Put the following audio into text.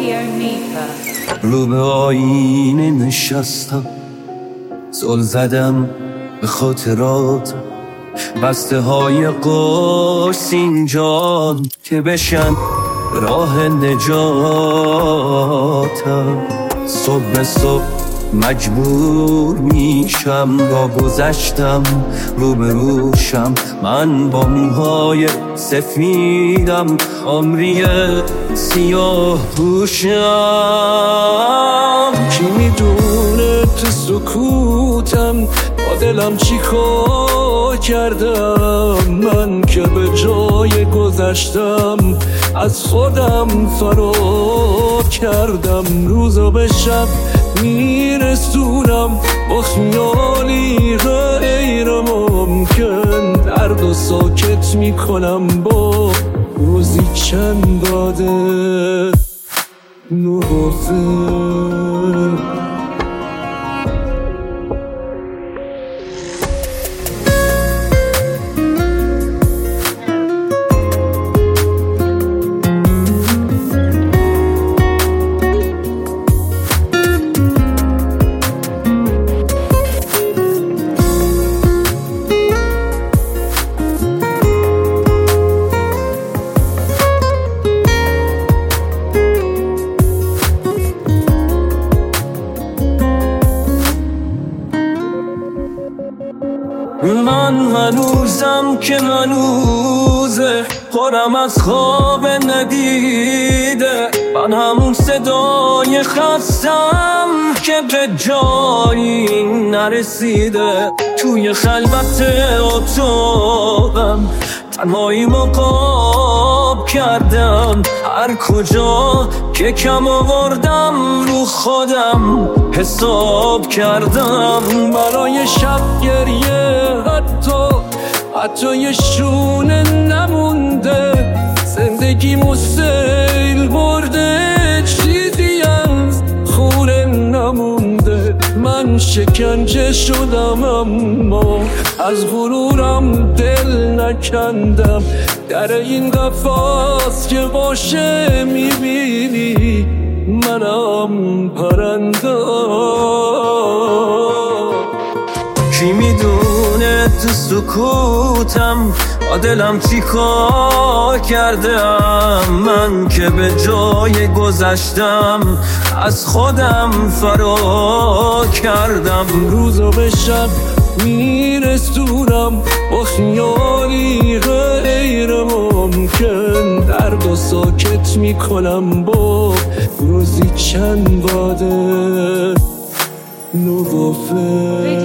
رو به آینه نشستم، زل زدم به خاطرات، بسته های قرص اینجان که بشن راه نجاتم. صبح به صبح مجبور میشم با گذشتم روبروشم، من با موهای سفیدم عمری سیاه پوشم. کی میدونه تو سکوتم با دلم چی کار کردم، من که به جای گذشتم از خودم فرار کردم. روزا به شب میرسونم با خیالی غیر ممکن، درد و ساکت میکنم با روزی چند باده نوازه. من هنوزم که هنوزه خورم از خواب ندیده، من همون صدای خستم که به جایی نرسیده. توی خلوت اتاقم تنهایی مقاب کردم، هر کجا که کم آوردم رو خودم حساب کردم. برای شب گریه حتی یه شونه نمونده، زندگی سیل برده چیزی از خونه نمونده. من شکنجه شدم اما از غرورم دل نکندم، در این قفس که باشه میبینی منم پرنده. کی میدونه تو سکوتم با دلم چی کار کردم، من که به جای گذشتم از خودم فرار کردم. روزا به شب میرسونم با خیالی غیر ممکن، درد و ساکت میکنم با روزی چند باده نوافه.